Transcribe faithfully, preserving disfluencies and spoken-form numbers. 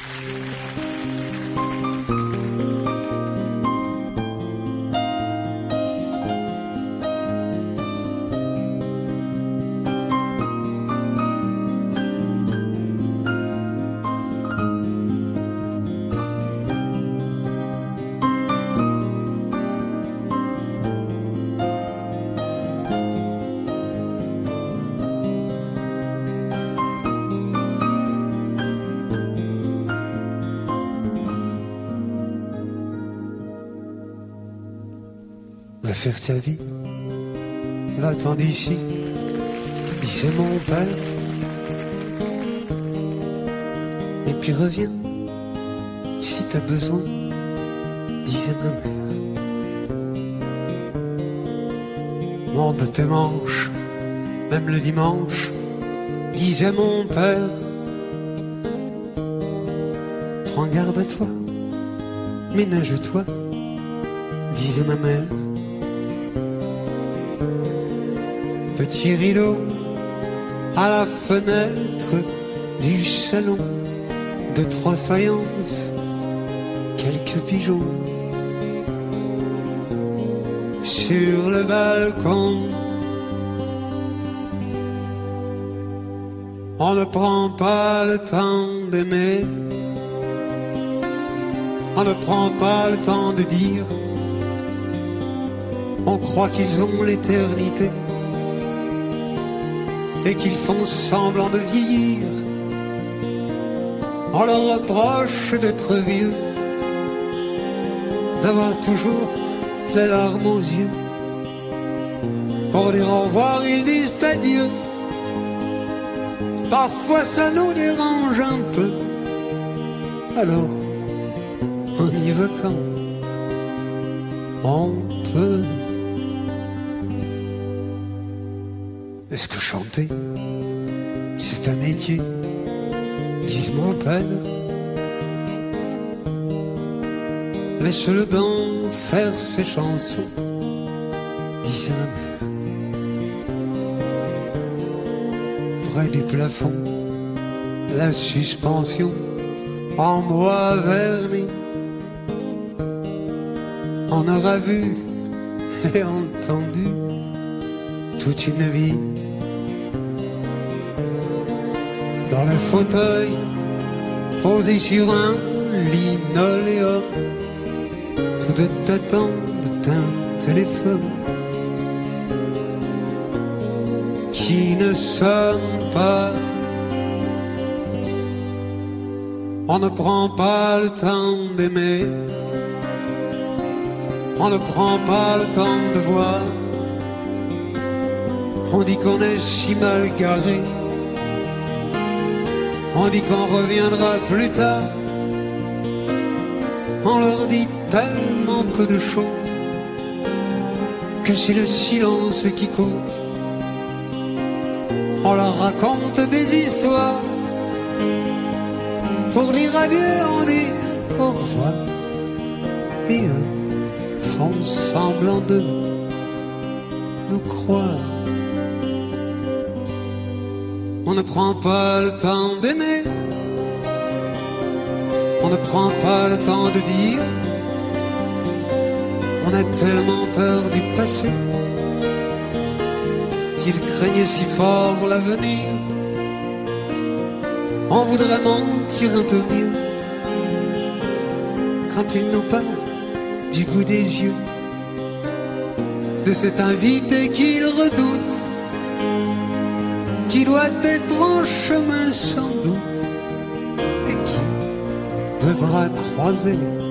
Va faire ta vie, va-t'en d'ici, disait mon père. Et puis reviens, si t'as besoin, disait ma mère. Monte tes manches, même le dimanche, disait mon père. Prends garde à toi, ménage-toi, disait ma mère. Petit rideau à la fenêtre du salon, de trois faïences, quelques pigeons. Sur le balcon, on ne prend pas le temps d'aimer, on ne prend pas le temps de dire, on croit qu'ils ont l'éternité et qu'ils font semblant de vieillir. On leur reproche d'être vieux, d'avoir toujours les larmes aux yeux. Pour dire au revoir, ils disent adieu. Parfois ça nous dérange un peu. Alors, on y va quand on peut. Est-ce que chanter, c'est un métier, disent mon père. Laisse-le donc faire ses chansons, disait ma mère. Près du plafond, la suspension en bois verni. On aura vu et entendu toute une vie. Dans le fauteuil, posé sur un linoléum, tout de t'attendent un téléphone qui ne sonne pas. On ne prend pas le temps d'aimer, on ne prend pas le temps de voir. On dit qu'on est si mal garé, on dit qu'on reviendra plus tard. On leur dit tellement peu de choses que c'est le silence qui cause. On leur raconte des histoires. Pour dire adieu, on dit au revoir. Et eux font semblant de nous croire. On ne prend pas le temps d'aimer, on ne prend pas le temps de dire. On a tellement peur du passé qu'il craignait si fort l'avenir. On voudrait mentir un peu mieux quand il nous parle du bout des yeux, de cet invité qu'il redoute, qui doit être en chemin sans doute et qui devra croiser